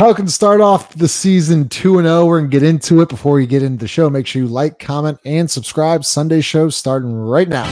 Pelicans start off the season 2-0. We're going to get into it. Before we get into the show, make sure you like, comment, and subscribe. Sunday show starting right now.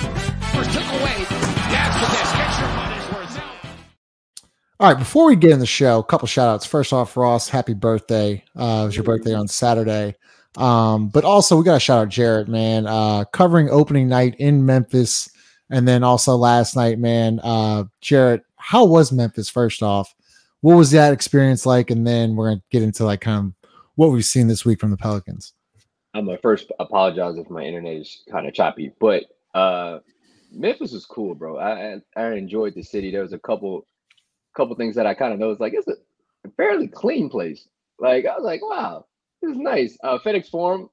All right, before we get in the show, a couple shout outs. First off, Ross, happy birthday. It was your birthday on Saturday. But also we got to shout out Jarrett, man, covering opening night in Memphis. And then also last night, man, Jarrett, how was Memphis first off? What was that experience like? And then we're going to get into like kind of what we've seen this week from the Pelicans. I'm going to first apologize if my internet is kind of choppy, but Memphis was cool, bro. I enjoyed the city. There was a couple things that I kind of noticed. Like, it's a fairly clean place. Like, I was like, wow, this is nice. FedEx Forum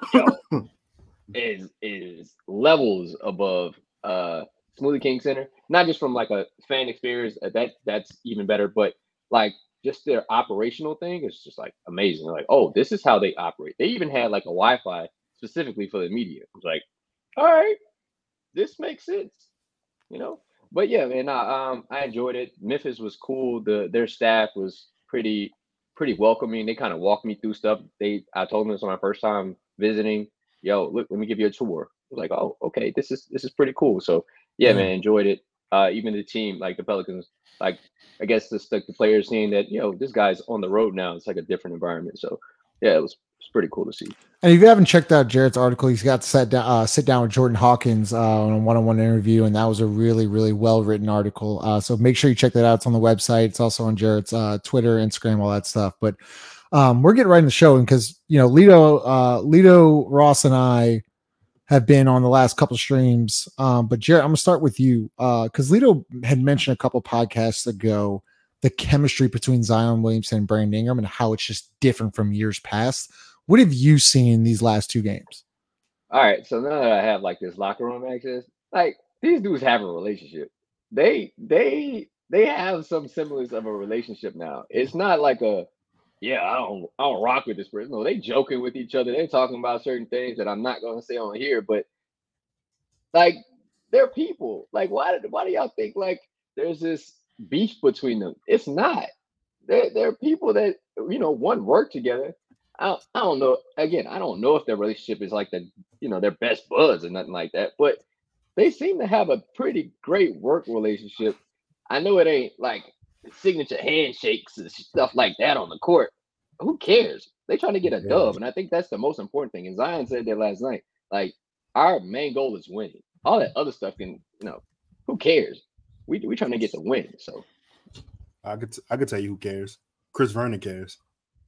is levels above Smoothie King Center. Not just from like a fan experience, that's even better, but like just their operational thing is just like amazing. Like, oh, this is how they operate. They even had like a Wi-Fi specifically for the media. I was like, all right, this makes sense, you know. But yeah, man, I enjoyed it. Memphis was cool. Their staff was pretty welcoming. They kind of walked me through stuff. I told them this was my first time visiting. Yo, look, let me give you a tour. I was like, oh, okay, this is pretty cool. So yeah, man, enjoyed it. Even the team, like the Pelicans, like I guess the players seeing that, this guy's on the road now. It's like a different environment. So yeah, it was pretty cool to see. And if you haven't checked out Jarrett's article, he's got sit down with Jordan Hawkins on a one-on-one interview, and that was a really, really well-written article. So make sure you check that out. It's on the website. It's also on Jarrett's Twitter, Instagram, all that stuff. But we're getting right in the show, because Lito, Ross, and I have been on the last couple streams. But Jarrett, I'm gonna start with you because Lito had mentioned a couple podcasts ago the chemistry between Zion Williamson and Brandon Ingram and how it's just different from years past. What have you seen in these last two games? All right, so now that I have like this locker room access, like these dudes have a relationship. They have some semblance of a relationship now. It's not like I don't rock with this person. No, they joking with each other. They're talking about certain things that I'm not going to say on here, but like they're people. Like why do y'all think like there's this beef between them? It's not. They're people that one work together. I don't know. Again, I don't know if their relationship is like their best buds or nothing like that, but they seem to have a pretty great work relationship. I know it ain't like signature handshakes and stuff like that on the court. Who cares? They trying to get a dub, and I think that's the most important thing. And Zion said that last night. Like, our main goal is winning. All that other stuff can, who cares? We trying to get the win. So I could tell you who cares. Chris Vernon cares.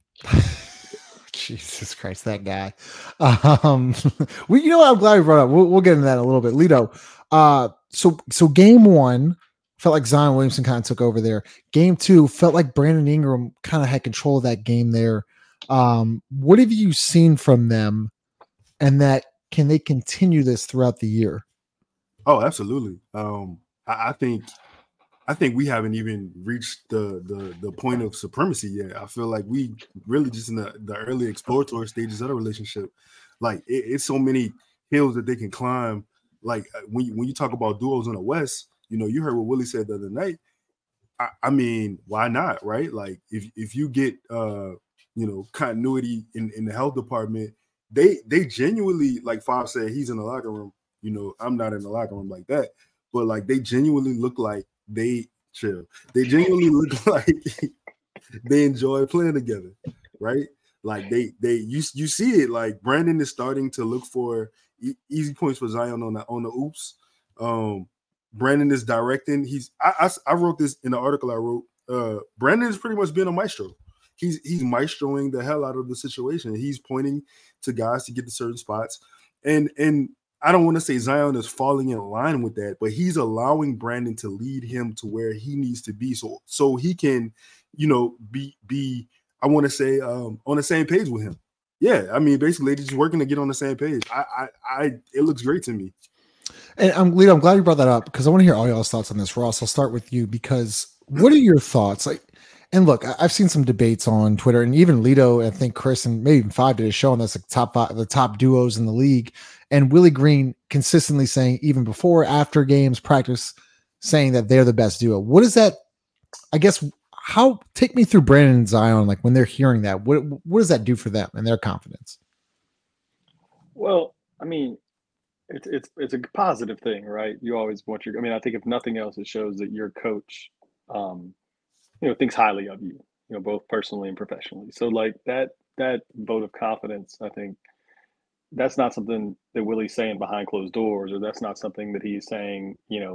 Jesus Christ, that guy. I'm glad we brought up. We'll get into that in a little bit. Lito. So game one felt like Zion Williamson kind of took over there. Game two felt like Brandon Ingram kind of had control of that game there. What have you seen from them, and that can they continue this throughout the year? Oh, absolutely. I think we haven't even reached the point of supremacy yet. I feel like we really just in the early exploratory stages of the relationship. Like it's so many hills that they can climb. Like when you talk about duos in the West, you heard what Willie said the other night. I mean, why not, right? Like if you get continuity in the health department, they genuinely, like Fob said, he's in the locker room. I'm not in the locker room like that, but like they genuinely look like they chill. They genuinely look like they enjoy playing together, right? Like you see it. Like Brandon is starting to look for easy points for Zion on the oops. Brandon is directing. I wrote this in the article I wrote. Brandon has pretty much been a maestro. He's maestroing the hell out of the situation. He's pointing to guys to get to certain spots, and I don't want to say Zion is falling in line with that, but he's allowing Brandon to lead him to where he needs to be, so he can, be I want to say on the same page with him. Yeah, I mean, basically, they're just working to get on the same page. It looks great to me. And I'm glad you brought that up, because I want to hear all y'all's thoughts on this. Ross, I'll start with you, because what are your thoughts? Like, and look, I've seen some debates on Twitter, and even Lito, I think Chris, and maybe even Five did a show on this, like the top duos in the league, and Willie Green consistently saying, even before, after games, practice, saying that they're the best duo. What is that? I guess, how take me through Brandon and Zion, like when they're hearing that, what does that do for them and their confidence? Well, I mean, it's a positive thing, right? You always want your. I mean, I think if nothing else, it shows that your coach, thinks highly of you, both personally and professionally. So like that vote of confidence, I think that's not something that Willie's saying behind closed doors, or that's not something that he's saying,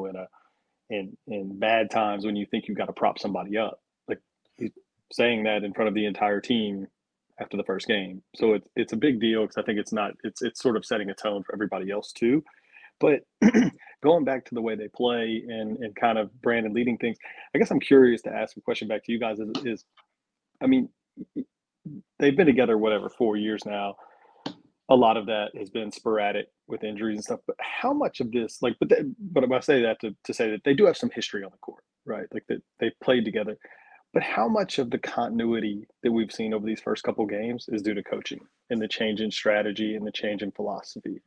in bad times when you think you got to prop somebody up. Like he's saying that in front of the entire team after the first game. So it's a big deal because I think it's sort of setting a tone for everybody else too. But going back to the way they play and kind of Brandon leading things, I guess I'm curious to ask a question back to you guys is I mean, they've been together, 4 years now. A lot of that has been sporadic with injuries and stuff. But how much of this, but I say that to say that they do have some history on the court, right? Like that they've played together. But how much of the continuity that we've seen over these first couple games is due to coaching and the change in strategy and the change in philosophy?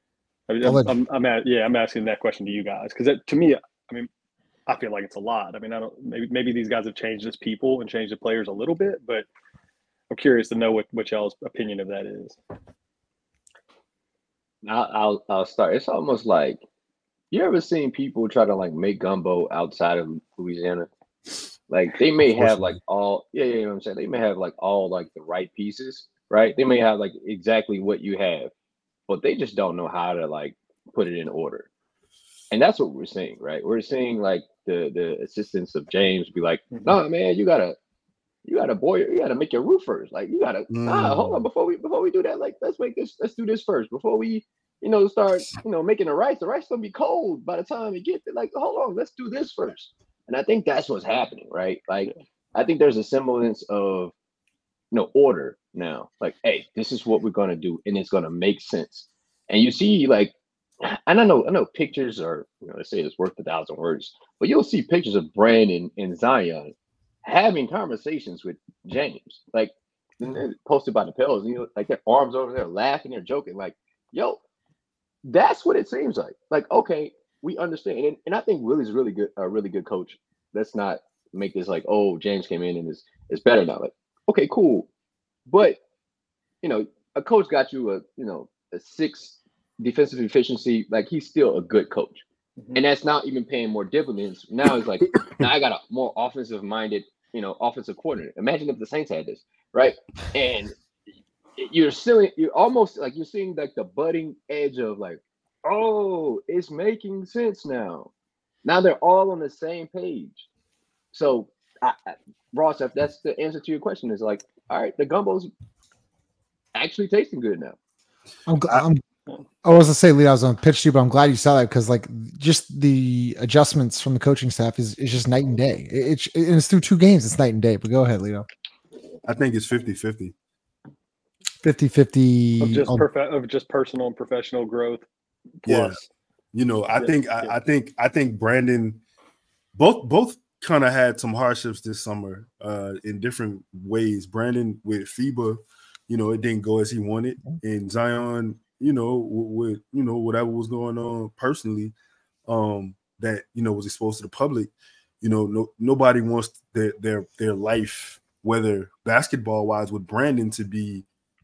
I'm asking that question to you guys because to me, I mean, I feel like it's a lot. I mean, maybe these guys have changed as people and changed the players a little bit, but I'm curious to know what y'all's opinion of that is. I'll start. It's almost like you ever seen people try to like make gumbo outside of Louisiana? Like they may have like all you know what I'm saying? They may have like all like the right pieces, right? They may have like exactly what you have, but they just don't know how to like put it in order. And that's what we're seeing, right? We're seeing like the assistance of James be like, no, man, you gotta make your roof first. Like you gotta hold on before we do that. Like let's do this first before we start making the rice. The rice gonna be cold by the time it gets there. Like hold on, let's do this first. And I think that's what's happening, right? Like I think there's a semblance of order now. Like, hey, this is what we're gonna do, and it's gonna make sense. And you see, like, and I know pictures are, they say it's worth 1,000 words, but you'll see pictures of Brandon and Zion having conversations with James, like posted by the Pels, like their arms over there laughing, they're joking, like, yo, that's what it seems like. Like, okay, we understand, and I think Willie's really good, a really good coach. Let's not make this like, oh, James came in and is better now. Like, okay, cool, but a coach got you a 6 defensive efficiency. Like he's still a good coach, and that's not even paying more dividends. Now it's like now I got a more offensive minded offensive coordinator. Imagine if the Saints had this, right? And you're seeing like the budding edge of like, oh, it's making sense now. Now they're all on the same page. So, Ross, if that's the answer to your question, is like, all right, the gumbo's actually tasting good now. I was to say, Lee, I was on pitch to you, but I'm glad you saw that because, like, just the adjustments from the coaching staff is just night and day. It's through 2 games. It's night and day. But go ahead, Leo. I think it's 50-50. 50-50 of just personal and professional growth. Plus, I think Brandon both kind of had some hardships this summer in different ways. Brandon with FIBA, it didn't go as he wanted, and Zion, with whatever was going on personally, that was exposed to the public. Nobody wants their life, whether basketball wise, with Brandon to be,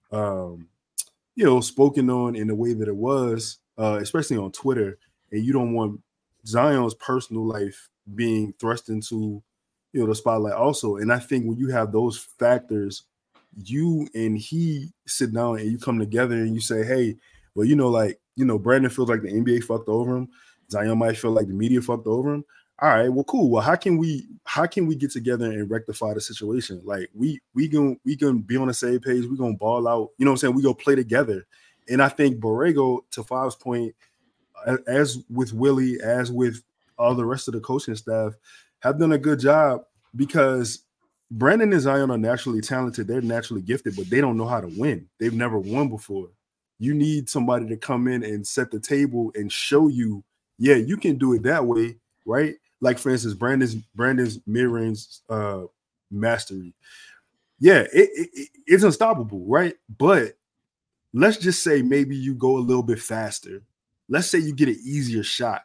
spoken on in the way that it was, especially on Twitter. And you don't want Zion's personal life being thrust into, the spotlight also. And I think when you have those factors, you and he sit down and you come together and you say, hey, well, Brandon feels like the NBA fucked over him. Zion might feel like the media fucked over him. All right, well, cool. Well, how can we get together and rectify the situation? Like we gonna be on the same page. We're gonna ball out. You know what I'm saying? We gonna play together. And I think Borrego, to Fav's point, as with Willie, as with all the rest of the coaching staff, have done a good job because Brandon and Zion are naturally talented. They're naturally gifted, but they don't know how to win. They've never won before. You need somebody to come in and set the table and show you, yeah, you can do it that way, right? Like, for instance, Brandon's mid-range mastery. Yeah, it's unstoppable, right? But let's just say maybe you go a little bit faster. Let's say you get an easier shot.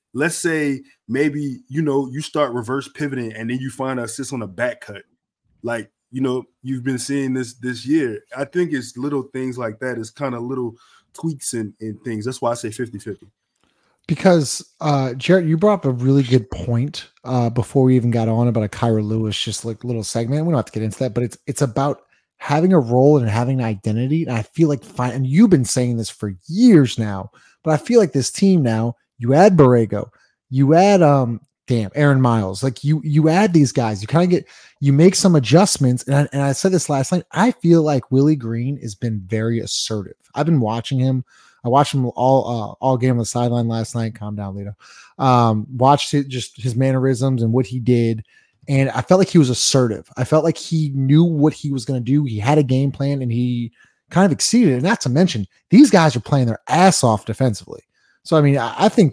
let's say maybe, you start reverse pivoting and then you find an assist on a back cut. Like, you've been seeing this year. I think it's little things like that. It's kind of little tweaks and things. That's why I say 50-50. Because Jarrett, you brought up a really good point before we even got on about a Kyra Lewis, just like little segment. We don't have to get into that, but it's about having a role and having an identity. And I feel like and you've been saying this for years now, but I feel like this team now, you add Borrego, you add Aaron Miles, like you add these guys, you make some adjustments. And I said this last night, I feel like Willie Green has been very assertive. I've been watching him. I watched him all game on the sideline last night. Calm down, Lito. Watched it, just his mannerisms and what he did. And I felt like he was assertive. I felt like he knew what he was going to do. He had a game plan and he kind of exceeded it. And not to mention, these guys are playing their ass off defensively. So, I mean, I think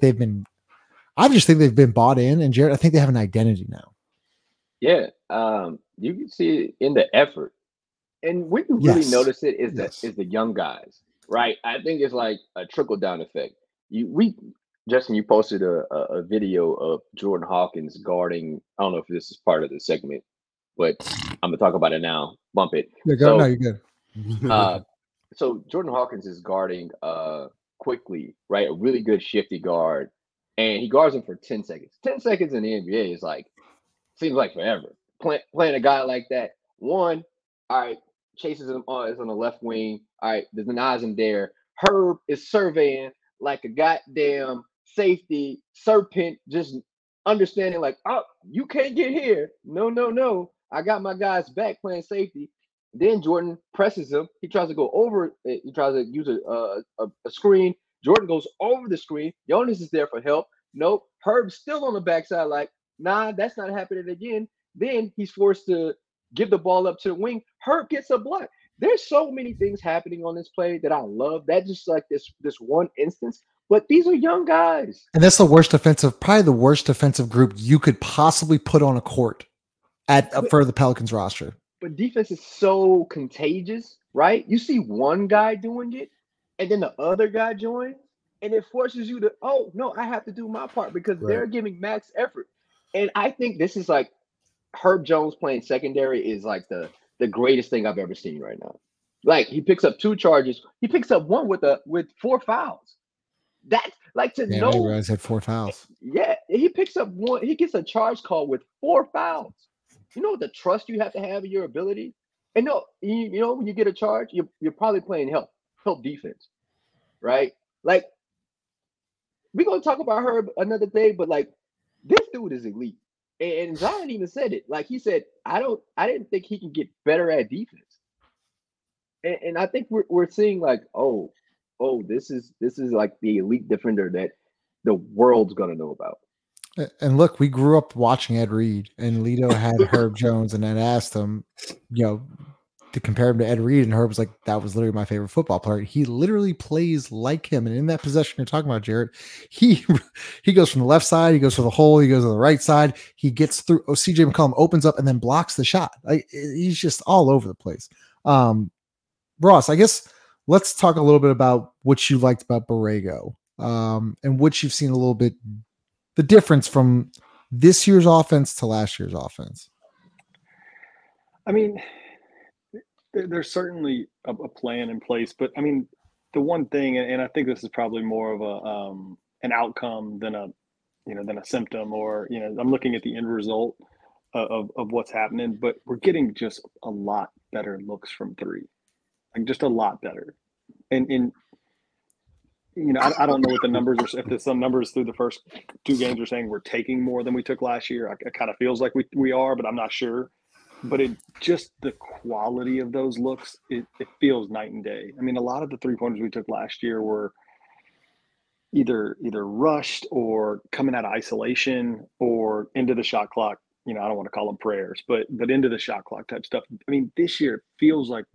I just think they've been bought in. And Jarrett, I think they have an identity now. Yeah. You can see it in the effort. And when you really notice it is the young guys. Right, I think it's like a trickle down effect. Justin, you posted a video of Jordan Hawkins guarding. I don't know if this is part of the segment, but I'm gonna talk about it now. Bump it. You're good. So Jordan Hawkins is guarding quickly, right? A really good shifty guard, and he guards him for 10 seconds. 10 seconds in the NBA is seems like forever. Playing a guy like that. All right. Chases him is on the left wing. All right, there's an eyes in there. Herb is surveying like a goddamn safety serpent, just understanding like, oh, you can't get here. No. I got my guys back playing safety. Then Jordan presses him. He tries to go over. He tries to use a screen. Jordan goes over the screen. Jonas is there for help. Nope. Herb's still on the backside like, nah, that's not happening again. Then he's forced to give the ball up to the wing. Herb gets a block. There's so many things happening on this play that I love. That just like this one instance. But these are young guys. And that's probably the worst defensive group you could possibly put on a court for the Pelicans roster. But defense is so contagious, right? You see one guy doing it, and then the other guy joins, and it forces you to, oh, no, I have to do my part because they're giving max effort. And I think this is like, Herb Jones playing secondary is like the greatest thing I've ever seen right now. Like he picks up 2 charges. He picks up one with 4 fouls. That's like to know. I didn't realize he had 4 fouls. Yeah, he picks up one. He gets a charge call with 4 fouls. You know the trust you have to have in your ability. And no, you know when you get a charge, you're probably playing help defense, right? Like we're gonna talk about Herb another day, but like this dude is elite. And Zion even said it. Like he said, I didn't think he can get better at defense. And I think we're seeing like, oh, this is like the elite defender that the world's gonna know about. And look, we grew up watching Ed Reed, and Lito had Herb Jones, and then asked him, to compare him to Ed Reed, and Herb was like, that was literally my favorite football player. He literally plays like him. And in that possession you're talking about, Jarrett, he goes from the left side, he goes for the hole, he goes to the right side, he gets through. CJ McCollum opens up and then blocks the shot. He's just all over the place. Ross, I guess let's talk a little bit about what you liked about Borrego, and what you've seen a little bit, the difference from this year's offense to last year's offense. I mean, there's certainly a plan in place, but I mean, the one thing, and I think this is probably more of an outcome than a symptom, or I'm looking at the end result of what's happening, but we're getting just a lot better looks from 3, like just a lot better. And I don't know what the numbers are. If there's some numbers through the first 2 games are saying we're taking more than we took last year, it kind of feels like we are, but I'm not sure. But just the quality of those looks, it feels night and day. I mean, a lot of the 3-pointers we took last year were either rushed or coming out of isolation or into the shot clock. I don't want to call them prayers, but into the shot clock type stuff. I mean, this year it feels like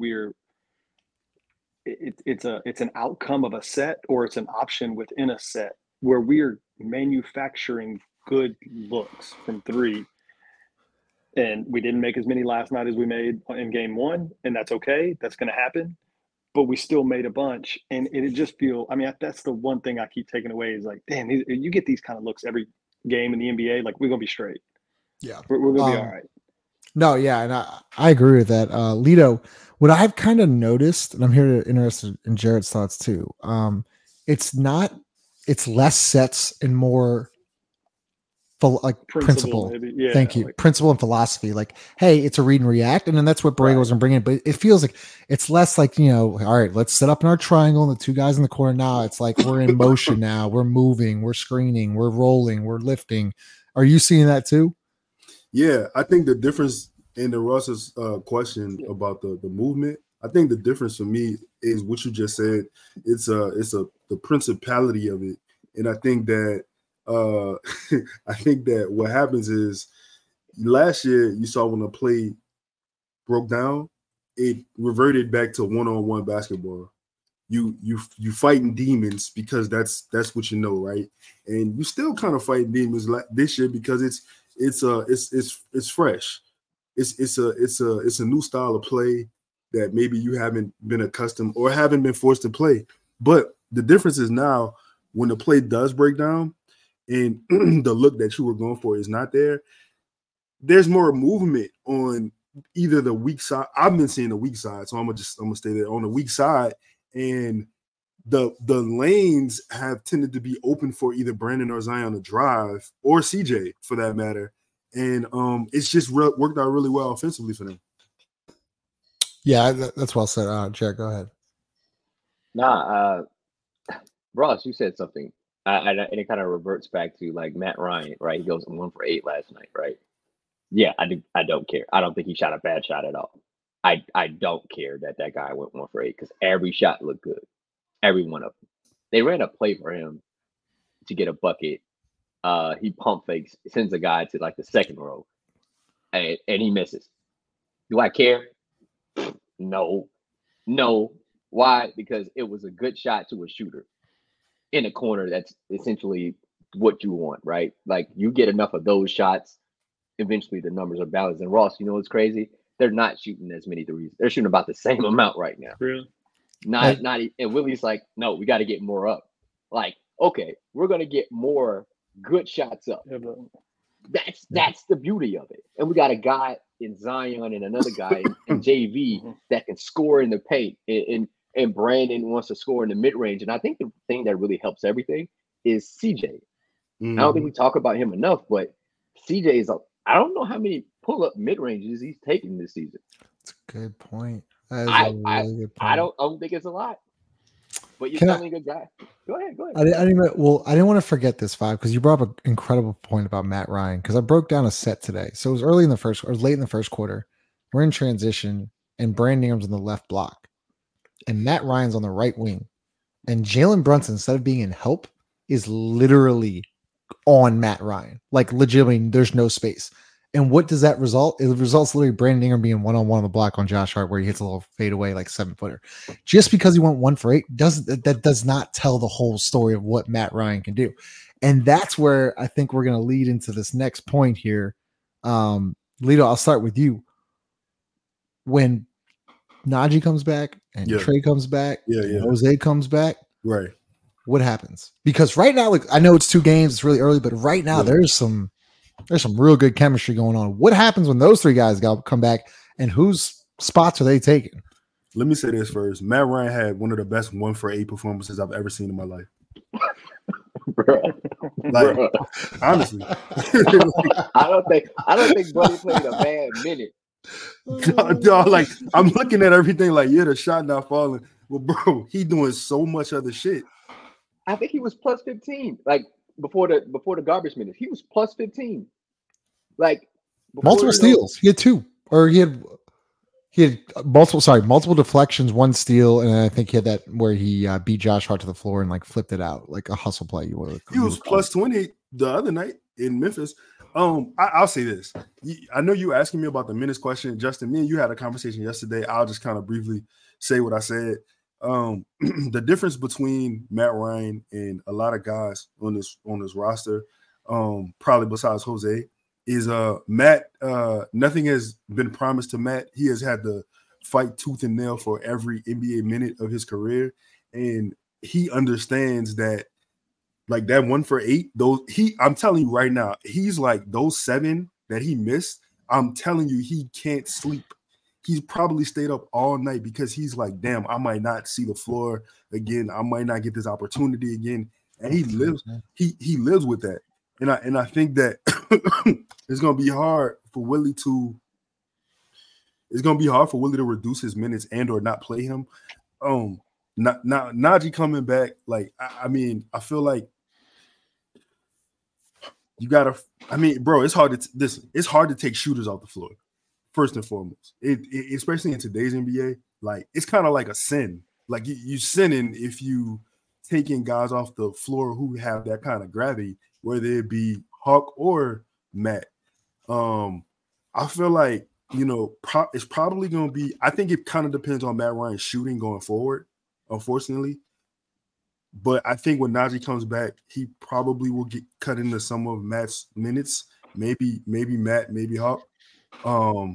it's an outcome of a set, or it's an option within a set where we're manufacturing good looks from 3. And we didn't make as many last night as we made in game 1, and that's okay. That's going to happen. but we still made a bunch. And it just feel, I mean, that's the one thing I keep taking away is like, damn, you get these kind of looks every game in the NBA, like we're going to be straight. Yeah. We're going to be all right. No, yeah, and I agree with that. Lito, what I've kind of noticed, and I'm here interested in Jarrett's thoughts too. It's less sets and more like principle. Yeah, thank you. Like, principle and philosophy. Like, hey, it's a read and react, and then that's what Borrego was bringing in. But it feels like it's less like, all right, let's set up in our triangle and the two guys in the corner. Now it's like we're in motion now. We're moving, we're screening, we're rolling, we're lifting. Are you seeing that too? Yeah, I think the difference in the Ross's question about the movement, I think the difference for me is what you just said. It's the principality of it, and I think that what happens is last year you saw when the play broke down, it reverted back to one-on-one basketball. You fighting demons because that's what you know, right? And you still kind of fighting demons this year because it's fresh. It's a new style of play that maybe you haven't been accustomed or haven't been forced to play. But the difference is now when the play does break down and the look that you were going for is not there, there's more movement on either the weak side. I've been seeing the weak side, so I'm gonna stay there on the weak side, and the lanes have tended to be open for either Brandon or Zion to drive, or CJ for that matter. And it's just worked out really well offensively for them. Yeah, that's well said. Jared, go ahead. Ross, you said something, and it kind of reverts back to like Matt Ryan, right? He goes 1 for 8 last night, right? Yeah, I don't care. I don't think he shot a bad shot at all. I don't care that guy went 1 for 8 because every shot looked good. Every one of them. They ran a play for him to get a bucket. He pump fakes, sends a guy to like the second row, and he misses. Do I care? No. Why? Because it was a good shot to a shooter in a corner. That's essentially what you want, right? Like you get enough of those shots, eventually the numbers are balanced. And Ross, you know what's crazy? They're not shooting as many threes. They're shooting about the same amount right now. Really? Not. And Willie's like, no, we got to get more up. Like, okay, we're gonna get more good shots up. That's the beauty of it. And we got a guy in Zion and another guy in JV that can score in the paint. And Brandon wants to score in the mid range. And I think the thing that really helps everything is CJ. I don't think we talk about him enough, but CJ is I don't know how many pull up mid ranges he's taken this season. That's a good point. That is a really good point. I don't think it's a lot. But you're telling a good guy. Go ahead. I didn't want to forget this, Five, because you brought up an incredible point about Matt Ryan, because I broke down a set today. So it was late in the first quarter. We're in transition, and Brandon Ingram's on the left block, and Matt Ryan's on the right wing. And Jalen Brunson, instead of being in help, is literally on Matt Ryan. Like, legitimately, there's no space. And what does that result? It results literally Brandon Ingram being one-on-one on the block on Josh Hart, where he hits a little fadeaway, like 7-footer. Just because he went 1 for 8 does not tell the whole story of what Matt Ryan can do. And that's where I think we're going to lead into this next point here. Lito, I'll start with you. When Najee comes back and Trey comes back, and Jose comes back, right? What happens? Because right now, like, I know it's 2 games, it's really early, but right now there's some real good chemistry going on. What happens when those 3 guys come back, and whose spots are they taking? Let me say this first. Matt Ryan had one of the best 1 for 8 performances I've ever seen in my life. Honestly. I don't think Buddy played a bad minute. Dog, like, I'm looking at everything like, the shot not falling. Well, bro, he doing so much other shit. I think he was plus 15. Like, before the garbage minutes, he was plus 15. Like, multiple steals. He had 2, or he had multiple deflections, 1 steal, and I think he had that where he beat Josh Hart to the floor and like flipped it out, like a hustle play. He was plus 20 the other night in Memphis. I'll say this. I know you asking me about the minutes question, Justin. Me and you had a conversation yesterday. I'll just kind of briefly say what I said. The difference between Matt Ryan and a lot of guys on this roster, probably besides Jose, is Matt. Nothing has been promised to Matt. He has had the fight tooth and nail for every NBA minute of his career, and he understands that. Like that 1 for 8, I'm telling you right now, he's like those 7 that he missed. I'm telling you, he can't sleep. He's probably stayed up all night because he's like, damn, I might not see the floor again. I might not get this opportunity again. And he lives with that. And I think that it's gonna be hard for Willie to reduce his minutes and or not play him. Najee coming back, like I mean, I feel like you gotta. I mean, bro, it's hard to take shooters off the floor. First and foremost, especially in today's NBA, like it's kind of like a sin. Like you sinning if you taking guys off the floor who have that kind of gravity, whether it be Hawk or Matt. I feel like it's probably going to be. I think it kind of depends on Matt Ryan's shooting going forward. Unfortunately. But I think when Najee comes back, he probably will get cut into some of Matt's minutes. Maybe Matt, maybe Hawk. I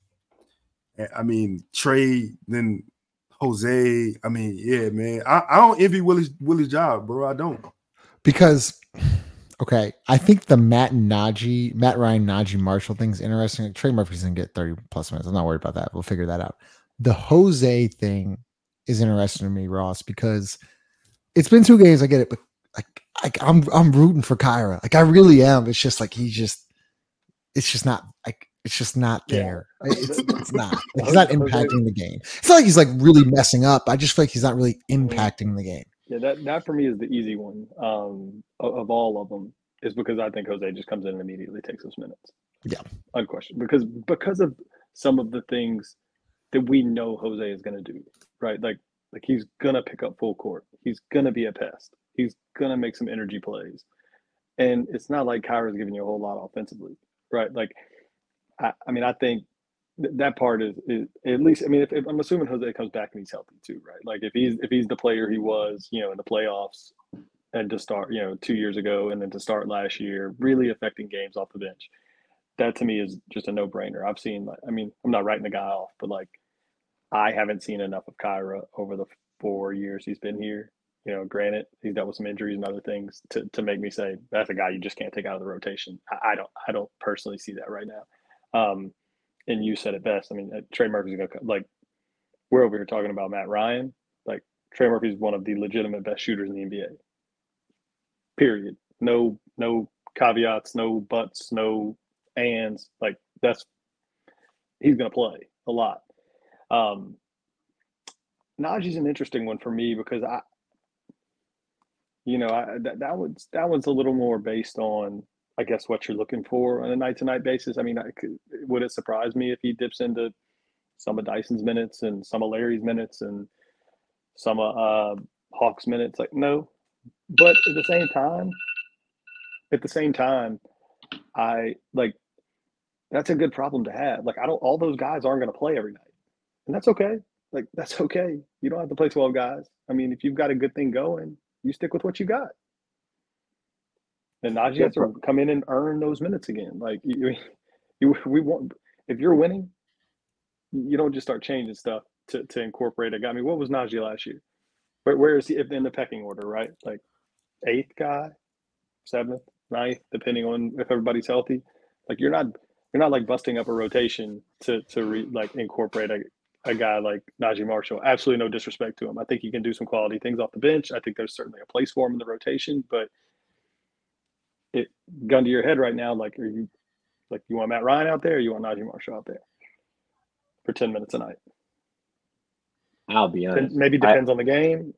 mean, Trey, then Jose. I mean, yeah, man. I don't envy Willie's job, bro. I don't. Because, okay, I think the Matt Ryan, Najee Marshall thing's interesting. Trey Murphy's going to get 30 plus minutes. I'm not worried about that. We'll figure that out. The Jose thing is interesting to me, Ross, because it's been 2 games. I get it, but like I'm rooting for Kyra. Like I really am. It's just like it's just not there. Yeah. It's not. Like, he's not impacting the game. It's not like he's like really messing up. I just feel like he's not really impacting the game. Yeah, that for me is the easy one of all of them, is because I think Jose just comes in and immediately takes those minutes. Yeah, unquestioned. Because of some of the things that we know Jose is going to do, right? Like he's going to pick up full court. He's going to be a pest. He's going to make some energy plays. And it's not like Kyra's giving you a whole lot offensively, right? Like, I mean, I think that part is at least, I mean, if I'm assuming Jose comes back and he's healthy too, right? Like if he's the player he was, in the playoffs and to start, 2 years ago and then to start last year, really affecting games off the bench. That to me is just a no-brainer. I've seen, I mean, I'm not writing the guy off, but like, I haven't seen enough of Kyra over the 4 years he's been here. Granted, he's dealt with some injuries and other things to make me say that's a guy you just can't take out of the rotation. I don't personally see that right now. And you said it best. I mean, Trey Murphy's going to, like, we're over here talking about Matt Ryan. Like, Trey Murphy's one of the legitimate best shooters in the NBA. Period. No caveats, no buts, no ands. Like, he's going to play a lot. Najee's an interesting one for me because that one's a little more based on, I guess, what you're looking for on a night-to-night basis. I mean, would it surprise me if he dips into some of Dyson's minutes and some of Larry's minutes and some of Hawk's minutes? Like, no. But at the same time, I like that's a good problem to have. Like, all those guys aren't going to play every night, and that's okay. Like, that's okay. You don't have to play 12 guys. I mean, if you've got a good thing going, you stick with what you got. And Najee has to come in and earn those minutes again. Like, we want, if you're winning, you don't just start changing stuff to incorporate a guy. I mean, what was Najee last year? Where is he in the pecking order, right? Like 8th guy, 7th, 9th, depending on if everybody's healthy. Like, you're not like busting up a rotation to incorporate a guy like Najee Marshall. Absolutely no disrespect to him. I think he can do some quality things off the bench. I think there's certainly a place for him in the rotation, but gun to your head right now, like, you want Matt Ryan out there or you want Najee Marshall out there for 10 minutes a night? I'll be honest. Maybe depends on the game.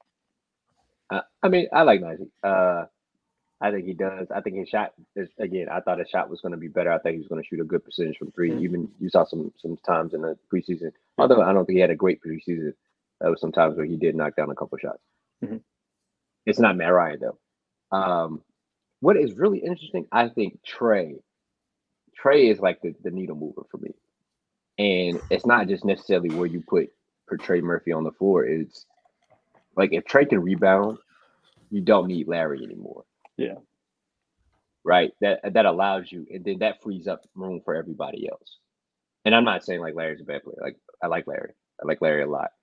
I mean, I like Najee. I think he does. I think his shot is, again, I thought his shot was going to be better. I think he was going to shoot a good percentage from 3. Mm-hmm. Even you saw some times in the preseason. Although I don't think he had a great preseason. There was some times where he did knock down a couple shots. Mm-hmm. It's not Matt Ryan, though. What is really interesting, I think Trey is like the needle mover for me. And it's not just necessarily where you put Trey Murphy on the floor. It's like if Trey can rebound, you don't need Larry anymore. Yeah. Right. That allows you, and then that frees up room for everybody else. And I'm not saying like Larry's a bad player. Like, like Larry. I like Larry a lot.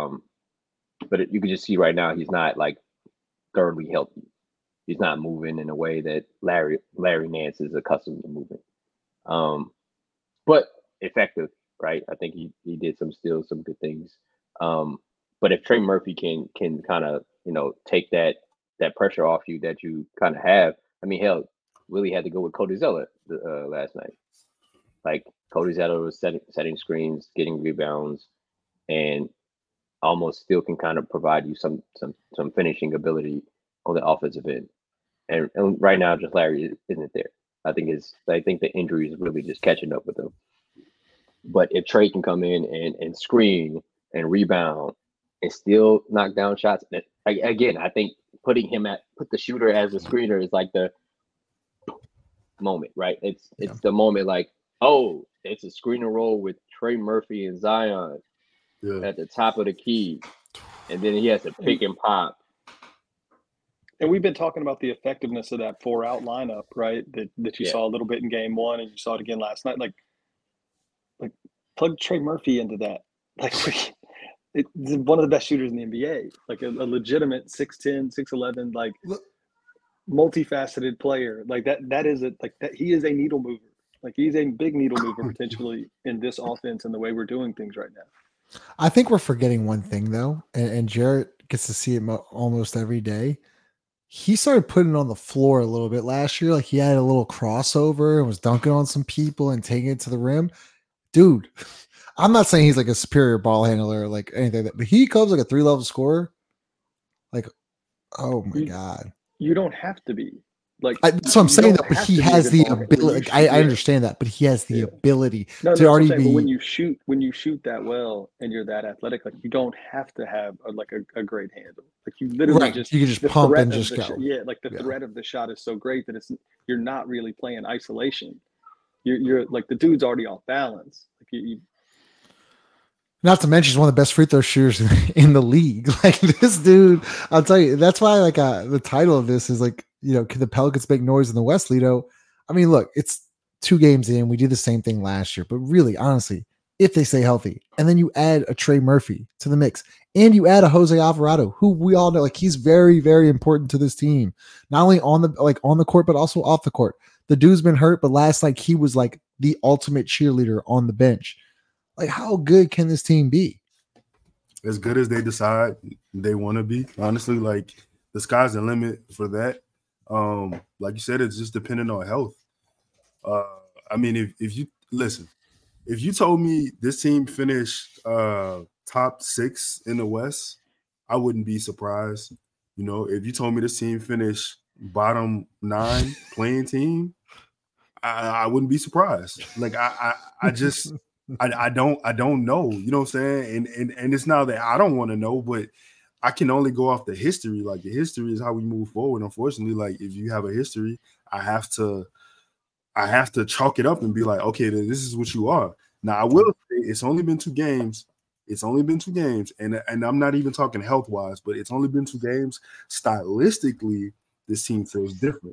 But you can just see right now he's not like thoroughly healthy. He's not moving in a way that Larry Nance is accustomed to moving. But effective, right? I think he did some good things. But if Trey Murphy can kind of take that pressure off you that you kind of have, I mean, hell, Willie had to go with Cody Zeller last night. Like Cody Zeller was setting screens, getting rebounds, and almost still can kind of provide you some finishing ability on the offensive end. And right now, just Larry isn't there. I think the injury is really just catching up with him. But if Trey can come in and screen and rebound and still knock down shots, again, I think put the shooter as a screener is like the moment, right? It's the moment like, oh, it's a screener roll with Trey Murphy and Zion at the top of the key, and then he has to pick and pop. And we've been talking about the effectiveness of that 4-out lineup, right? That you saw a little bit in game one, and you saw it again last night. Like plug Trey Murphy into that. Like it's one of the best shooters in the NBA. Like a legitimate 6'10", 6'11", like multifaceted player. Like that is he is a needle mover. Like he's a big needle mover potentially in this offense and the way we're doing things right now. I think we're forgetting one thing though, and Jarrett gets to see it almost every day. He started putting it on the floor a little bit last year. Like he had a little crossover and was dunking on some people and taking it to the rim. Dude, I'm not saying he's like a superior ball handler or like anything, but he comes like a 3-level scorer. Like, oh my God. You don't have to be. Like that's what I'm saying. That, but he has the ability. Like, I understand that, but he has the ability to already be. But when you shoot that well and you're that athletic, like you don't have to have a great handle. Like you literally you can just pump and just go. Like the threat of the shot is so great that you're not really playing isolation. You're like the dude's already off balance. Like not to mention, he's one of the best free throw shooters in the league. Like this dude, I'll tell you. That's why the title of this is like, can the Pelicans make noise in the West, Lito? I mean, look, it's 2 games in. We did the same thing last year, but really, honestly, if they stay healthy, and then you add a Trey Murphy to the mix, and you add a Jose Alvarado, who we all know, like he's very, very important to this team, not only on the court, but also off the court. The dude's been hurt, but last night he was like the ultimate cheerleader on the bench. Like, how good can this team be? As good as they decide they want to be. Honestly, like the sky's the limit for that. Like you said, it's just dependent on health. I mean, if you told me this team finished top 6 in the West, I wouldn't be surprised. If you told me this team finished bottom 9 playing team, I wouldn't be surprised. Like I just I don't know. You know what I'm saying? And it's not that I don't want to know, but I can only go off the history. Like the history is how we move forward. Unfortunately, like if you have a history, I have to chalk it up and be like, okay, then this is what you are. Now I will say it's only been 2 games. And I'm not even talking health wise, but it's only been 2 games. Stylistically, this team feels different.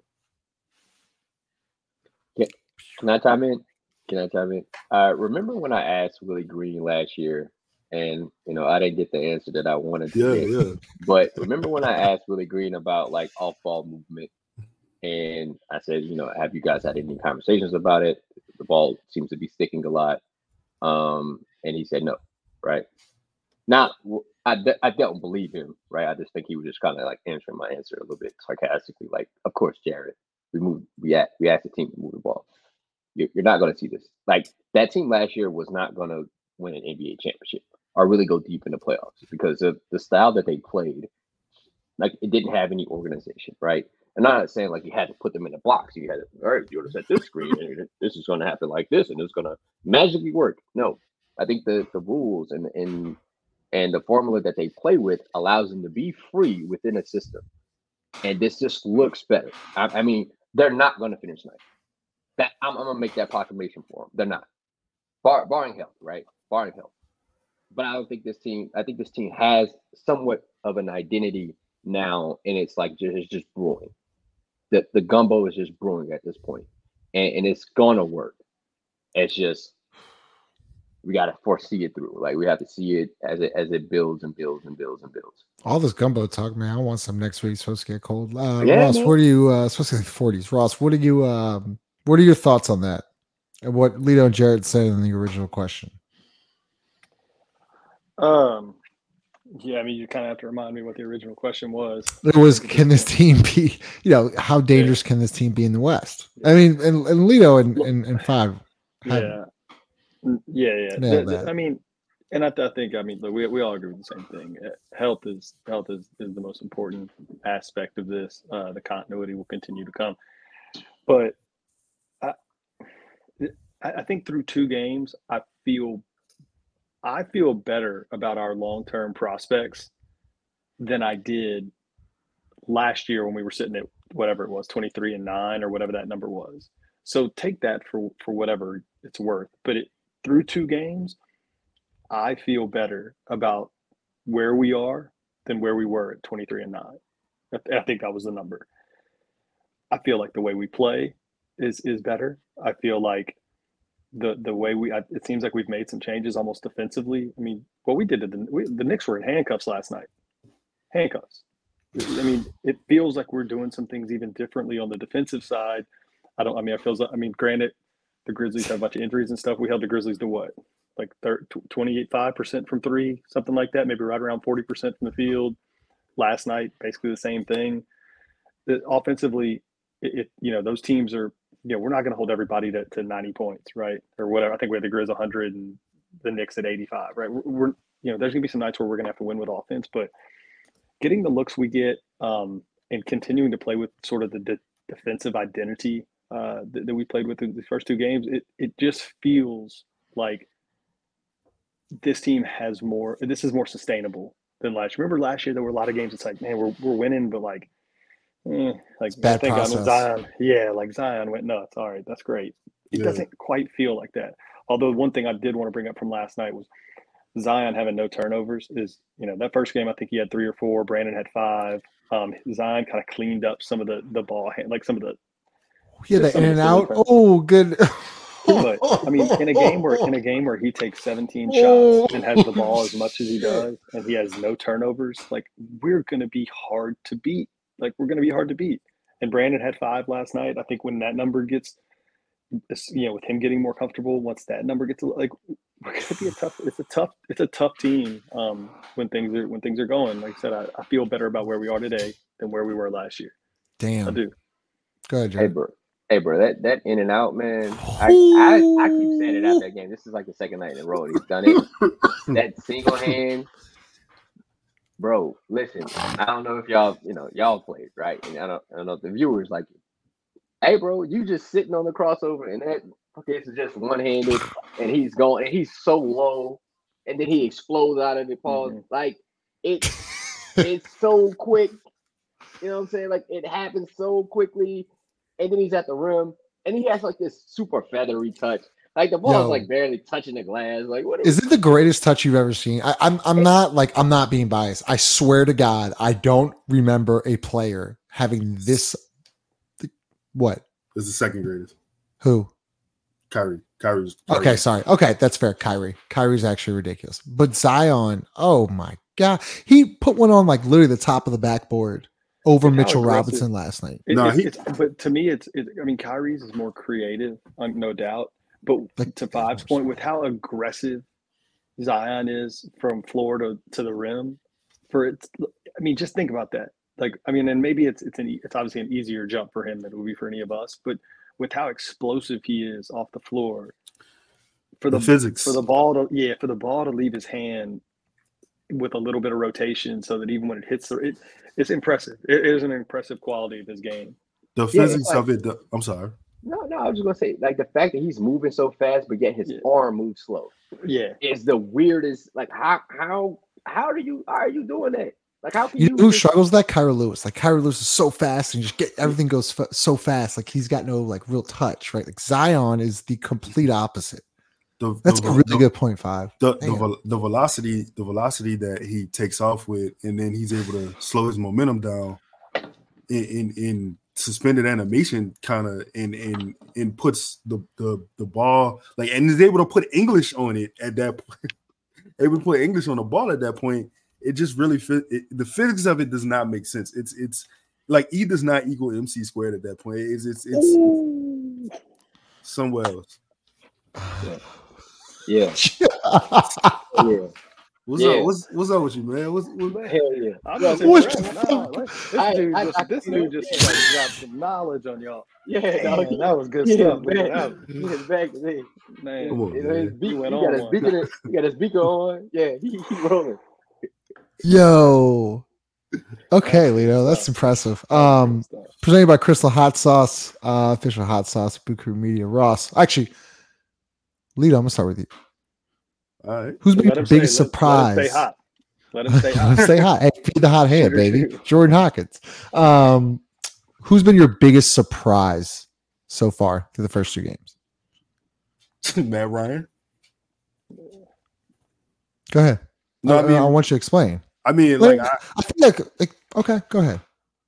Can I chime in? Remember when I asked Willie Green last year, and I didn't get the answer that I wanted to get. But remember when I asked Willie Green about like off-ball movement, and I said, have you guys had any conversations about it? The ball seems to be sticking a lot, and he said no. Right now, I don't believe him. Right, I just think he was just kind of like answering my answer a little bit sarcastically, like, "Of course, Jared, we asked the team to move the ball." You're not going to see this. Like that team last year was not going to win an NBA championship or really go deep in the playoffs because of the style that they played. Like it didn't have any organization, right? I'm not saying like you had to put them in a box. You had to, all right, you would have set this screen, and this is going to happen like this, and it's going to magically work. No, I think the rules and the formula that they play with allows them to be free within a system, and this just looks better. I mean, they're not going to finish ninth. That I'm gonna make that proclamation for them. They're not, barring health, right? Barring health. But I think this team has somewhat of an identity now, and it's like it's just brewing. The gumbo is just brewing at this point, and it's gonna work. It's just we got to foresee it through. Like we have to see it as it builds and builds and builds and builds. All this gumbo talk, man. I want some next week. It's supposed to get cold. Yeah, Ross, man. what are you? Supposed to get 40s. Ross, what are you? What are your thoughts on that? And what Lito and Jared said in the original question? Yeah, I mean, you kind of have to remind me what the original question was. It was, can this team be? How dangerous can this team be in the West? I mean, and Lito and 5. Yeah. I mean, and I think look, we all agree with the same thing. Health is the most important aspect of this. The continuity will continue to come, but I think through 2 games, I feel better about our long-term prospects than I did last year when we were sitting at whatever it was, 23-9 or whatever that number was. So take that for whatever it's worth. But through 2 games, I feel better about where we are than where we were at 23-9. I think that was the number. I feel like the way we play is better. I feel like the way it seems like we've made some changes almost defensively. I mean, what we did to the Knicks were in handcuffs last night. Handcuffs. I mean, it feels like we're doing some things even differently on the defensive side. Granted, the Grizzlies have a bunch of injuries and stuff. We held the Grizzlies to what? Like 25% from 3, something like that, maybe right around 40% from the field. Last night, basically the same thing. Offensively, those teams are, we're not going to hold everybody to 90 points, right? Or whatever. I think we had the Grizz 100 and the Knicks at 85, right? We're there's going to be some nights where we're going to have to win with offense, but getting the looks we get and continuing to play with sort of the defensive identity that we played with in the first 2 games, it just feels like this team has more. This is more sustainable than last year. Remember last year there were a lot of games. It's like, man, we're winning, but like bad process. Zion. Yeah, like Zion went nuts. All right, that's great. It doesn't quite feel like that. Although one thing I did want to bring up from last night was Zion having no turnovers. Is that first game I think he had 3 or 4. Brandon had 5. Zion kind of cleaned up some of the ball, like some of the the in and out. Oh, good. But I mean, in a game where he takes 17 shots and has the ball as much as he does, and he has no turnovers, like we're going to be hard to beat. And Brandon had 5 last night. I think when that number gets, with him getting more comfortable, once that number gets like, we're going to be it's a tough team when things are going. Like I said, I feel better about where we are today than where we were last year. Damn, I do. Go ahead, Jared. Hey, bro, that in and out, man. I keep saying it after that game. This is like the second night in a row he's done it. That single hand, bro. Listen, I don't know if y'all played, right? And I don't know if the viewers like it. Hey, bro, you just sitting on the crossover, and that is just one-handed, and he's going, and he's so low, and then he explodes out of the pause. Mm-hmm. Like it's so quick. You know what I'm saying? Like it happens so quickly. And then he's at the rim, and he has like this super feathery touch. Like the ball is like barely touching the glass. Like what is it? The greatest touch you've ever seen? I'm not being biased. I swear to God, I don't remember a player having this. What? It's the second greatest. Who? Kyrie. Okay, sorry. Okay, that's fair. Kyrie's actually ridiculous. But Zion, oh my God, he put one on like literally the top of the backboard over Mitchell Robinson last night. But to me, I mean, Kyrie's is more creative, no doubt. But to Five's point, with how aggressive Zion is from floor to the rim, just think about that. Like, I mean, and maybe it's obviously an easier jump for him than it would be for any of us. But with how explosive he is off the floor, for the physics, for the ball to leave his hand with a little bit of rotation, so that even when it hits it's impressive. It is an impressive quality of his game. The physics of it. I'm sorry. No, I was just gonna say, like the fact that he's moving so fast, but yet his arm moves slow. Yeah, is the weirdest. Like how are you doing that? Like how can who struggles that? Kyra Lewis. Like Kyra Lewis is so fast and just everything goes so fast. Like he's got no like real touch, right? Like Zion is the complete opposite. That's a really good point. 5. The velocity that he takes off with, and then he's able to slow his momentum down in suspended animation kind of and puts the ball like and is able to put English on it at that point. Able to put English on the ball at that point. It just really the physics of it does not make sense. It's like E does not equal MC squared at that point. It's somewhere else. Yeah. Yeah. What's up? What's up with you, man? What's hell yeah? I'm not saying this dude just like dropped some knowledge on y'all. Yeah, man, that was good stuff. Back man, come on, man. He got his speaker on. Yeah, he rolling. Yo. Okay, Lito, that's impressive. Presented by Crystal Hot Sauce, official hot sauce, Buku Media, Ross. Actually, Lito, I'm gonna start with you. All right. Who's been your biggest surprise? Let him stay hot. Let him stay hot. Hey, feed the hot hand, baby. Jordan Hawkins. Who's been your biggest surprise so far through the first 2 games? Matt Ryan. Go ahead. No, I want you to explain. I mean, Like, like I feel like okay, go ahead.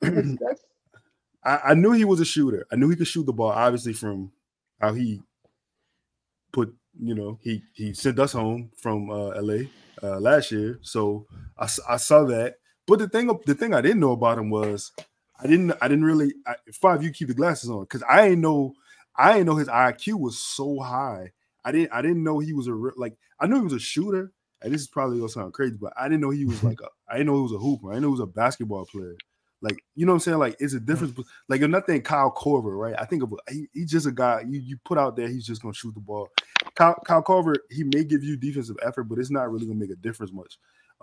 I knew he was a shooter. I knew he could shoot the ball, obviously, from how he put, he sent us home from LA last year. So I saw that. But the thing I didn't know about him was I didn't really Five, you keep the glasses on because I didn't know his IQ was so high. I didn't know he was I knew he was a shooter. And this is probably gonna sound crazy, but I didn't know he was I didn't know he was a hooper. I didn't know he was a basketball player. Like, you know what I'm saying? Like, it's a difference. Like, if nothing, Kyle Korver, right? I think he's just a guy you put out there, he's just gonna shoot the ball. Kyle Korver, he may give you defensive effort, but it's not really gonna make a difference much.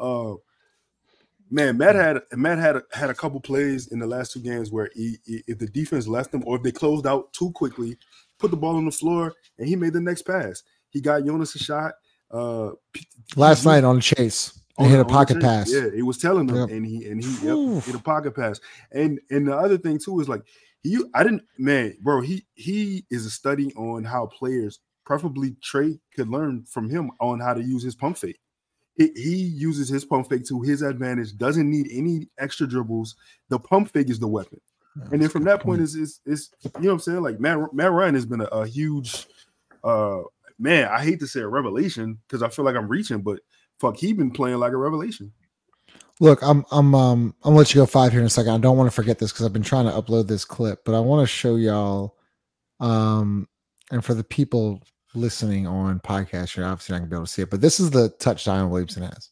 Man, Matt had a couple plays in the last 2 games where if the defense left him or if they closed out too quickly, put the ball on the floor and he made the next pass. He got Jonas a shot. Last night on Chase, he hit a pocket pass. Yeah, he was telling them, and he hit a pocket pass. And the other thing too is like he is a study on how players, preferably Trey, could learn from him on how to use his pump fake. He uses his pump fake to his advantage. Doesn't need any extra dribbles. The pump fake is the weapon. And then from that point, is you know what I'm saying? Like Matt Ryan has been a huge. Man, I hate to say a revelation because I feel like I'm reaching, but fuck, he been playing like a revelation. Look, I'm gonna let you go 5 here in a second. I don't want to forget this because I've been trying to upload this clip, but I want to show y'all. And for the people listening on podcast, you're obviously not gonna be able to see it, but this is the touch Zion Williamson has.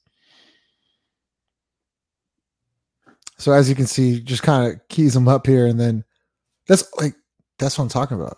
So as you can see, just kind of keys him up here, and then that's what I'm talking about.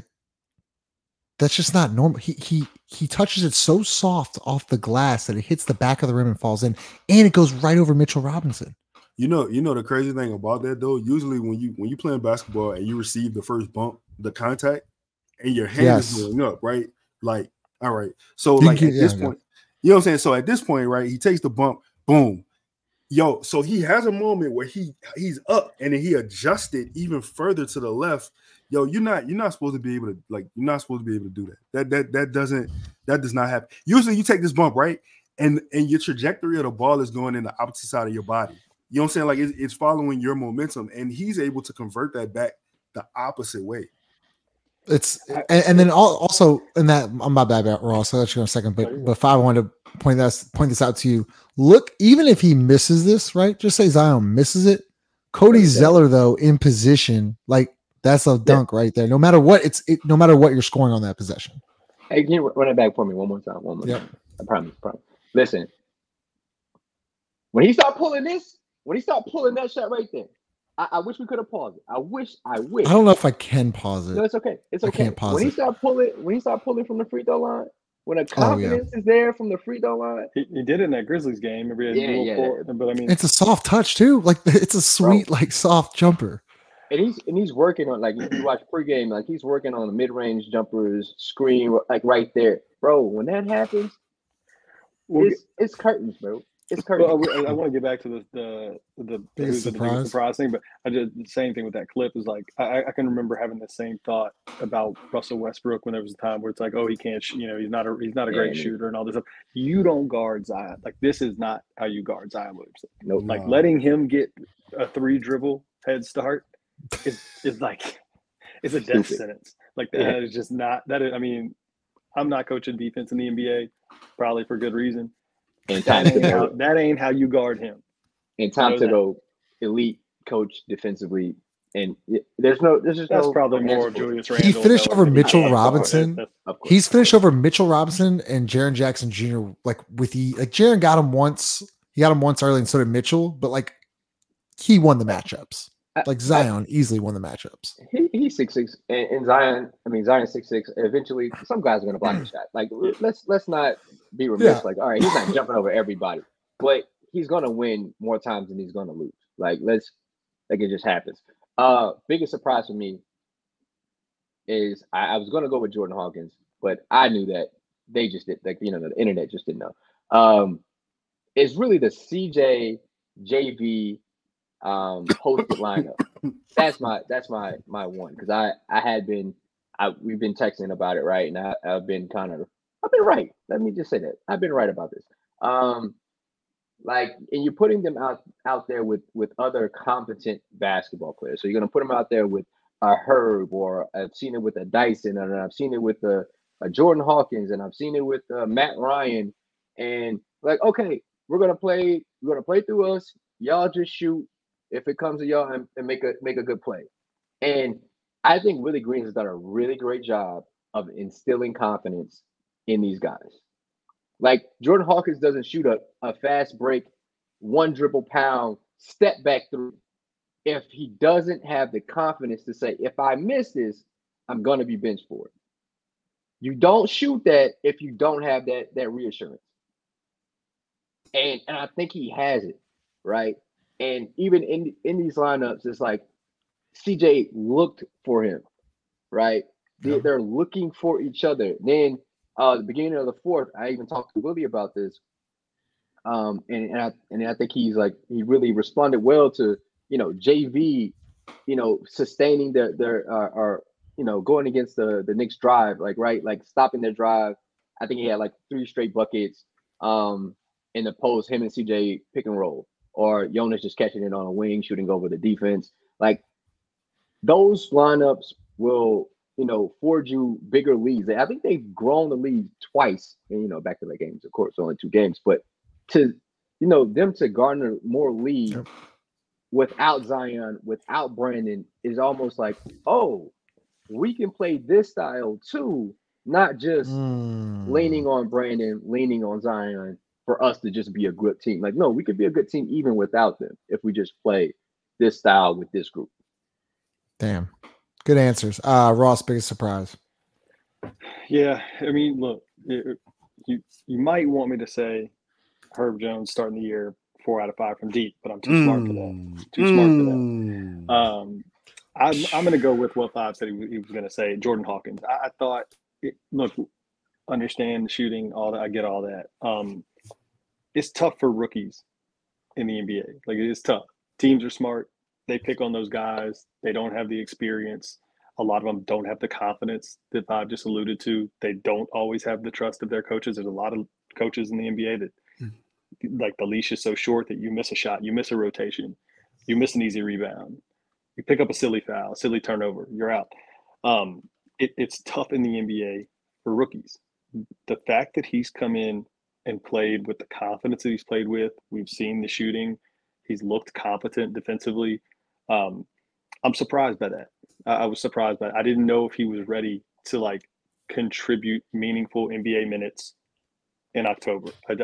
That's just not normal. He touches it so soft off the glass that it hits the back of the rim and falls in, and it goes right over Mitchell Robinson. You know the crazy thing about that though. Usually when you playing basketball and you receive the first bump, the contact, and your hand is going up, right? Like, all right. So like at this point, you know what I'm saying. So at this point, right, he takes the bump, boom. Yo, so he has a moment where he's up and then he adjusted even further to the left. Yo, you're not supposed to be able to do that. That does not happen. Usually you take this bump, right? And your trajectory of the ball is going in the opposite side of your body. You know what I'm saying? Like it's following your momentum, and he's able to convert that back the opposite way. And then also in that, I'm my bad, Ross. I'll let you go in a second, but Five, I wanted to point this out to you. Look, even if he misses this, right? Just say Zion misses it. Cody Zeller, though, in position, like that's a dunk right there. No matter what, no matter what you're scoring on that possession. Hey, can you run it back for me one more time? Time. I promise. Listen, when he start pulling that shot right there, I wish we could have paused it. I wish. I don't know if I can pause it. No, it's okay. It's okay. I can't pause when he start pulling from the free throw line, when the confidence is there from the free throw line. He did it in that Grizzlies game. But I mean, it's a soft touch too. Like it's a sweet, soft jumper. And he's working on, like, if you watch pregame, like he's working on the mid-range jumpers, screen, like right there, bro. When that happens, it's curtains, bro. It's curtains. Well, I want to get back to the biggest surprise thing, but I did the same thing with that clip. Is like I can remember having the same thought about Russell Westbrook when there was a time where it's like, oh, he can't, he's not a great shooter and all this stuff. You don't guard Zion. Like, this is not how you guard Zion Williamson. Nope. Like letting him get a 3 dribble head start is like it's a death sentence. Like that is just not that. I mean, I'm not coaching defense in the NBA, probably for good reason. And that ain't how you guard him. And time to go elite coach defensively. And that's probably more Julius Randle. He finished over Mitchell Robinson. He's finished over Mitchell Robinson and Jaren Jackson Jr. Like Jaren got him once. He got him once early, and so did Mitchell. But like, he won the matchups. Like Zion easily won the matchups. He's 6'6", and Zion. I mean, Zion's 6'6". Eventually, some guys are going to block the shot. Like, let's not be remiss. Like, all right, he's not jumping over everybody, but he's going to win more times than he's going to lose. Like, it just happens. Biggest surprise for me is I was going to go with Jordan Hawkins, but I knew that they just did. Like, the internet just didn't know. It's really the CJ JV posted lineup. That's my one, because we've been texting about it, right? And I've been right. Let me just say that I've been right about this. And you're putting them out there with other competent basketball players. So you're going to put them out there with a Herb, or I've seen it with a Dyson, and I've seen it with a Jordan Hawkins, and I've seen it with Matt Ryan. And like, okay, we're going to play through us. Y'all just shoot if it comes to y'all and make a good play. And I think Willie Green has done a really great job of instilling confidence in these guys. Like, Jordan Hawkins doesn't shoot a fast break, one dribble pound, step back through if he doesn't have the confidence to say, if I miss this, I'm going to be benched for it. You don't shoot that if you don't have that reassurance. And I think he has it, right? And even in these lineups, it's like CJ looked for him, right? They're looking for each other. Then the beginning of the fourth, I even talked to Willie about this. And I think he really responded well to, JV, sustaining their going against the Knicks drive, like stopping their drive. I think he had like 3 straight buckets in the post, him and CJ pick and roll, or Jonas just catching it on a wing, shooting over the defense. Like, those lineups will, forge you bigger leads. I think they've grown the lead twice, and back-to-back games, of course, only 2 games, but to, them to garner more leads without Zion, without Brandon, is almost like, oh, we can play this style too, not just leaning on Brandon, leaning on Zion for us to just be a good team. Like, no, we could be a good team even without them if we just play this style with this group. Damn. Good answers. Ross, biggest surprise. Yeah, I mean, look, you might want me to say Herb Jones starting the year 4 out of 5 from deep, but I'm too smart for that. I'm going to go with what Bob said he was going to say. Jordan Hawkins. I thought, look, understand the shooting, all that. I get all that. It's tough for rookies in the NBA. Like, it is tough. Teams are smart. They pick on those guys. They don't have the experience. A lot of them don't have the confidence that Bob just alluded to. They don't always have the trust of their coaches. There's a lot of coaches in the NBA that, like, the leash is so short that you miss a shot, you miss a rotation, you miss an easy rebound, you pick up a silly foul, silly turnover, you're out. It's tough in the NBA for rookies. The fact that he's come in and played with the confidence that he's played with, we've seen the shooting, he's looked competent defensively. I'm surprised by that. I was surprised by it. I didn't know if he was ready to, like, contribute meaningful NBA minutes in October. I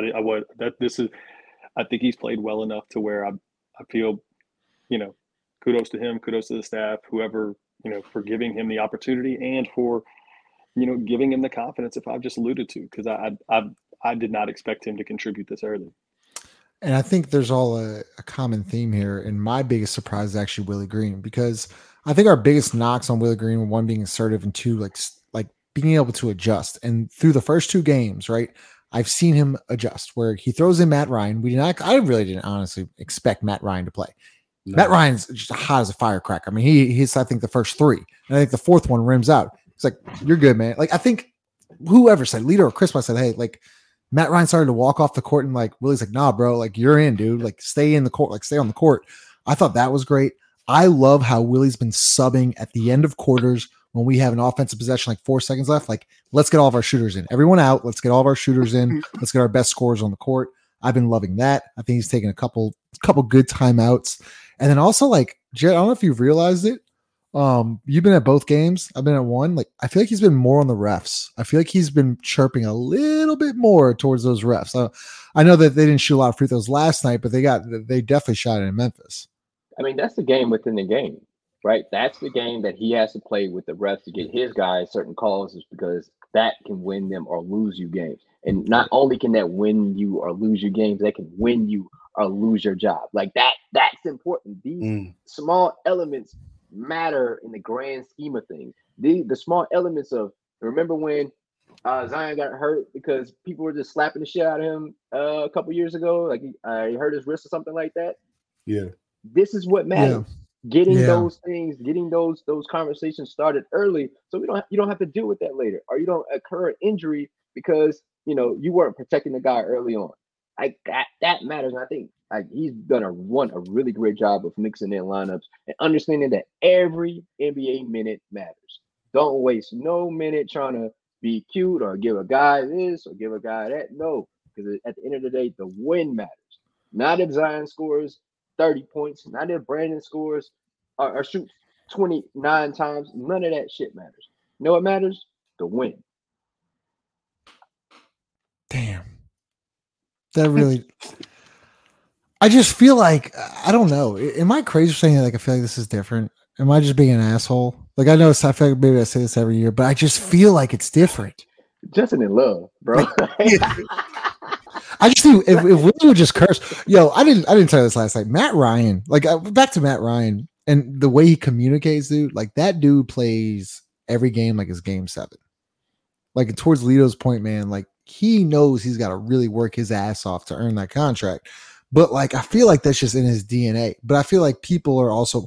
think he's played well enough to where I feel, kudos to him, kudos to the staff, whoever, for giving him the opportunity and for, giving him the confidence that I've just alluded to, because I did not expect him to contribute this early. And I think there's all a common theme here. And my biggest surprise is actually Willie Green, because I think our biggest knocks on Willie Green were, 1, being assertive, and 2, like being able to adjust. And through the first 2 games, right, I've seen him adjust where he throws in Matt Ryan. I really didn't honestly expect Matt Ryan to play. No. Matt Ryan's just hot as a firecracker. I mean, he's, I think, the first 3. And I think the 4th one rims out. It's like, you're good, man. Like, I think whoever said, Lito or Chris, I said, hey, like, Matt Ryan started to walk off the court, and like Willie's like, nah, bro, like, you're in, dude. Like, stay in the court, like, stay on the court. I thought that was great. I love how Willie's been subbing at the end of quarters when we have an offensive possession, like 4 seconds left. Like, let's get all of our shooters in. Everyone out. Let's get all of our shooters in. Let's get our best scorers on the court. I've been loving that. I think he's taken a couple good timeouts. And then also, like, Jared, I don't know if you've realized it. You've been at both games. I've been at one. Like, I feel like he's been more on the refs. I feel like he's been chirping a little bit more towards those refs. I know that they didn't shoot a lot of free throws last night, but they definitely shot it in Memphis. I mean, that's the game within the game, right? That's the game that he has to play with the refs to get his guys certain calls, is because that can win them or lose you games. And not only can that win you or lose you games, that can win you or lose your job. Like that's important. These small elements matter in the grand scheme of things. The small elements of, remember when Zion got hurt because people were just slapping the shit out of him a couple years ago, like he hurt his wrist or something like that. Yeah, this is what matters. Getting those things, getting those conversations started early, so you don't have to deal with that later, or you don't incur an injury because you weren't protecting the guy early on. Like that matters. And I think he's done a really great job of mixing in lineups and understanding that every NBA minute matters. Don't waste no minute trying to be cute or give a guy this or give a guy that. No, because at the end of the day, the win matters. Not if Zion scores 30 points, not if Brandon scores or shoots 29 times. None of that shit matters. You know what matters? The win. Damn. That really, I just feel like, I don't know. Am I crazy for saying like I feel like this is different? Am I just being an asshole? Like, I feel like maybe I say this every year, but I just feel like it's different. Justin in love, bro. I just think if Willie would just curse, I didn't tell you this last night. Matt Ryan, like back to Matt Ryan and the way he communicates, dude. Like that dude plays every game like it's game 7. Like towards Lito's point, man, like he knows he's got to really work his ass off to earn that contract. But like I feel like that's just in his DNA. But I feel like people are also,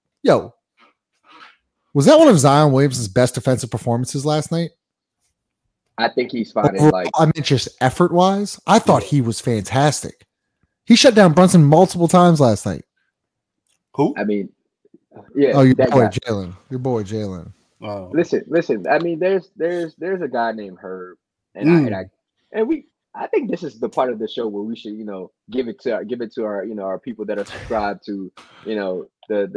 was that one of Zion Williamson's best defensive performances last night? I think he spotted I mean, just effort wise, I thought he was fantastic. He shut down Brunson multiple times last night. Who? I mean, yeah. Oh, your boy Jalen. Your boy Jalen. Oh. Listen. I mean, there's a guy named Herb, and I think this is the part of the show where we should give it to our our people that are subscribed to the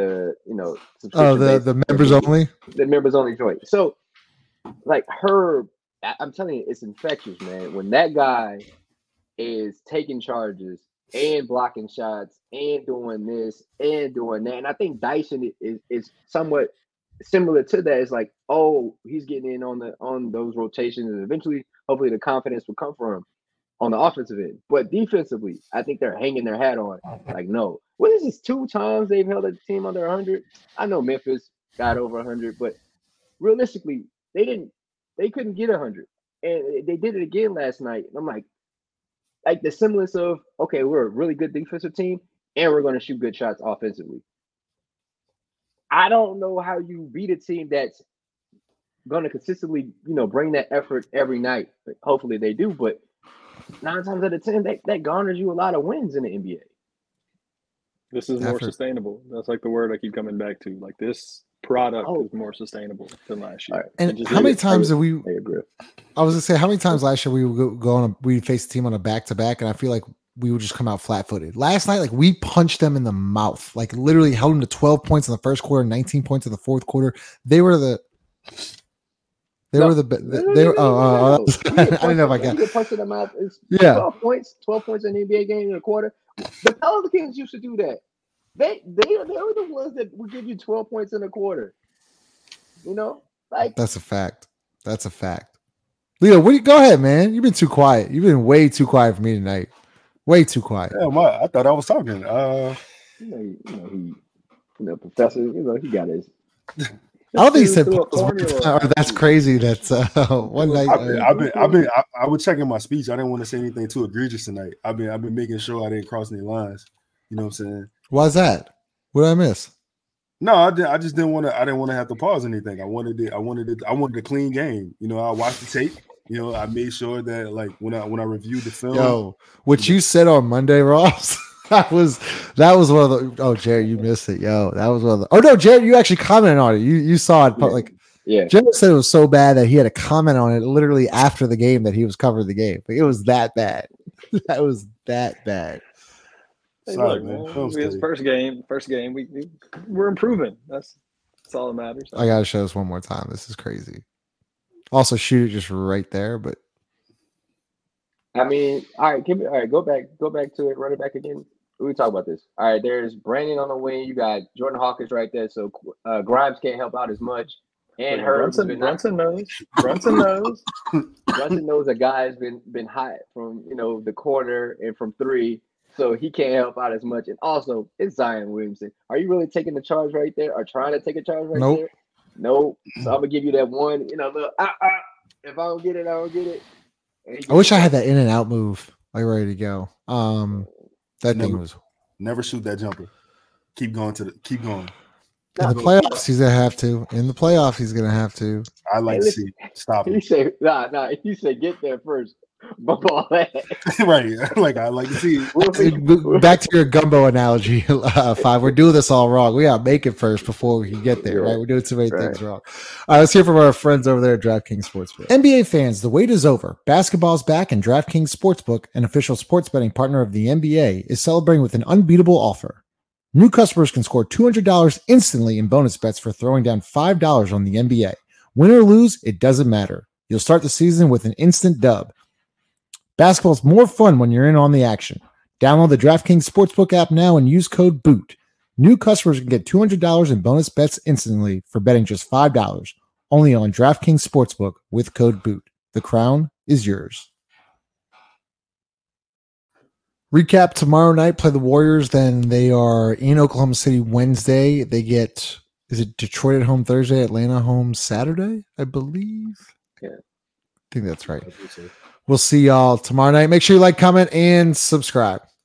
the members only, the members only joint. So like Herb, I'm telling you, it's infectious, man. When that guy is taking charges and blocking shots and doing this and doing that, and I think Dyson is somewhat similar to that. It's like, oh, he's getting in on those rotations, and eventually, hopefully, the confidence will come from him on the offensive end. But defensively, I think they're hanging their hat on. Like, no, what is this? 2 times they've held a team under 100. I know Memphis got over 100, but realistically, they couldn't get 100, and they did it again last night. And I'm like the semblance of, okay, we're a really good defensive team, and we're going to shoot good shots offensively. I don't know how you beat a team that's going to consistently, bring that effort every night. Hopefully they do, but 9 times out of 10, that garners you a lot of wins in the NBA. This is more sustainable. That's like the word I keep coming back to. Like this product is more sustainable than last year. Right. And how many times have we? I was gonna say, how many times last year we would go on we face the team on a back-to-back, and I feel like we would just come out flat-footed. Last night, like we punched them in the mouth, like literally held them to 12 points in the first quarter, 19 points in the fourth quarter. They were the. I don't know if I got. You get punched in the mouth. It's 12 points. 12 points in the NBA game in a quarter. The Pelicans used to do that. They were the ones that would give you 12 points in a quarter. Like that's a fact. That's a fact. Leo, go ahead, man. You've been too quiet. You've been way too quiet for me tonight. Way too quiet. Yeah, I thought I was talking. Professor. He got his. I don't think he said that's crazy. That's one night. I was checking my speech. I didn't want to say anything too egregious tonight. I've been making sure I didn't cross any lines. You know what I'm saying? Why's that? What did I miss? No, I just didn't want to. I didn't want to have to pause anything. I wanted a clean game. I watched the tape. I made sure that like when I reviewed the film. What you said on Monday, Ross. That was one of the. Oh, Jared, you missed it, yo. That was one of the. Oh no, Jared, you actually commented on it. You saw it, but like, Jared said it was so bad that he had a comment on it literally after the game that he was covering the game. Like, it was that bad. That was that bad. Hey, sorry, look, man. His first game, we're improving. That's all that matters. I gotta show this one more time. This is crazy. Also, shoot it just right there, but. I mean, all right, go back to it, run it back again. We talk about this. All right, there's Brandon on the wing. You got Jordan Hawkins right there, so Grimes can't help out as much. And Brunson knows. Brunson knows a guy's been hot from the corner and from three, so he can't help out as much. And also, it's Zion Williamson. Are you really taking the charge right there, or trying to take a charge right there? Nope. So I'm gonna give you that one. Look, if I don't get it, I don't get it. I wish I had that in and out move, like ready to go. Thing was never shoot that jumper. Keep going. In the playoffs, he's gonna have to. In the playoffs, he's gonna have to. I like to see. Stop it. He said, nah. He said, get there first. Bump all that. Right. I like to see. Back to your gumbo analogy, 5. We're doing this all wrong. We gotta make it first before we can get there, right? We're doing so many things wrong. All right, let's hear from our friends over there at DraftKings Sportsbook. NBA fans, the wait is over. Basketball's back, and DraftKings Sportsbook, an official sports betting partner of the NBA, is celebrating with an unbeatable offer. New customers can score $200 instantly in bonus bets for throwing down $5 on the NBA. Win or lose, it doesn't matter. You'll start the season with an instant dub. Basketball's more fun when you're in on the action. Download the DraftKings Sportsbook app now and use code BOOT. New customers can get $200 in bonus bets instantly for betting just $5. Only on DraftKings Sportsbook with code BOOT. The crown is yours. Recap: tomorrow night, play the Warriors. Then they are in Oklahoma City Wednesday. They get, is it Detroit at home Thursday, Atlanta home Saturday, I believe? Yeah. I think that's right. We'll see y'all tomorrow night. Make sure you like, comment, and subscribe.